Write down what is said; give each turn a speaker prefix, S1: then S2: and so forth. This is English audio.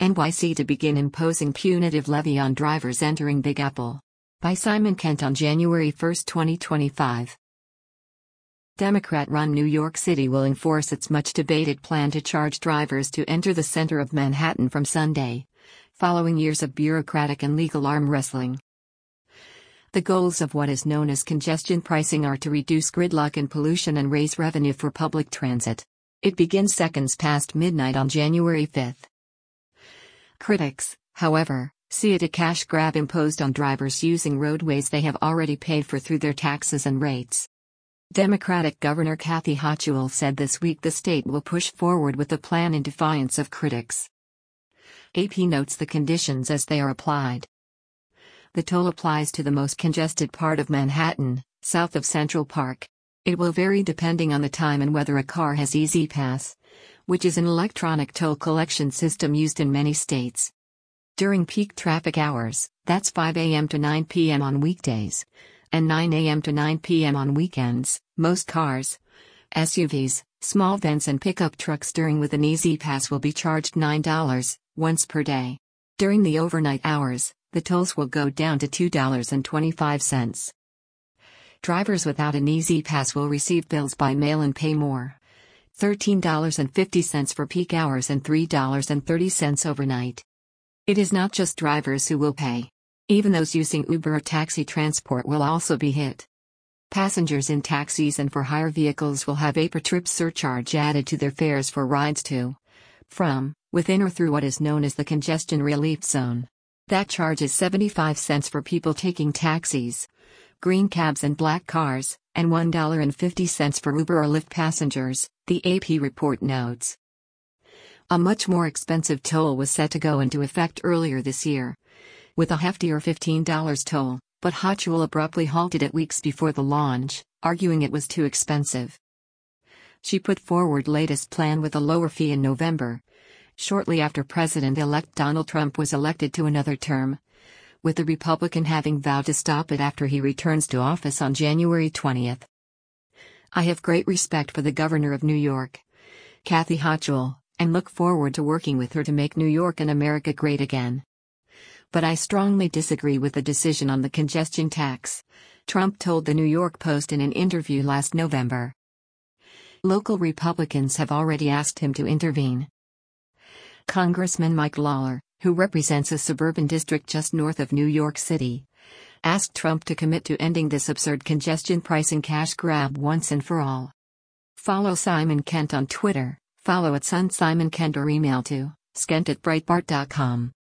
S1: NYC to begin imposing punitive levy on drivers entering Big Apple. By Simon Kent on January 1, 2025. Democrat-run New York City will enforce its much-debated plan to charge drivers to enter the center of Manhattan from Sunday, following years of bureaucratic and legal arm wrestling. The goals of what is known as congestion pricing are to reduce gridlock and pollution and raise revenue for public transit. It begins seconds past midnight on January 5. Critics, however, see it a cash grab imposed on drivers using roadways they have already paid for through their taxes and rates. Democratic Governor Kathy Hochul said this week the state will push forward with the plan in defiance of critics. AP notes the conditions as they are applied. The toll applies to the most congested part of Manhattan, south of Central Park. It will vary depending on the time and whether a car has E-ZPass, which is an electronic toll collection system used in many states. During peak traffic hours, that's 5 a.m. to 9 p.m. on weekdays, and 9 a.m. to 9 p.m. on weekends, most cars, SUVs, small vans and pickup trucks with an E-ZPass will be charged $9 once per day. During the overnight hours, the tolls will go down to $2.25. Drivers without an E-ZPass will receive bills by mail and pay more. $13.50 for peak hours and $3.30 overnight. It is not just drivers who will pay. Even those using Uber or taxi transport will also be hit. Passengers in taxis and for hire vehicles will have a per-trip surcharge added to their fares for rides to, from, within or through what is known as the congestion relief zone. That charge is 75 cents for people taking taxis, green cabs and black cars, and $1.50 for Uber or Lyft passengers, the AP report notes. A much more expensive toll was set to go into effect earlier this year, with a heftier $15 toll, but Hochul abruptly halted it weeks before the launch, arguing it was too expensive. She put forward latest plan with a lower fee in November, shortly after President-elect Donald Trump was elected to another term, with the Republican having vowed to stop it after he returns to office on January 20. I have great respect for the governor of New York, Kathy Hochul, and look forward to working with her to make New York and America great again. But I strongly disagree with the decision on the congestion tax, Trump told the New York Post in an interview last November. Local Republicans have already asked him to intervene. Congressman Mike Lawler, who represents a suburban district just north of New York City, asked Trump to commit to ending this absurd congestion pricing cash grab once and for all. Follow Simon Kent on Twitter, follow @SunSimonKent or email to skent@breitbart.com.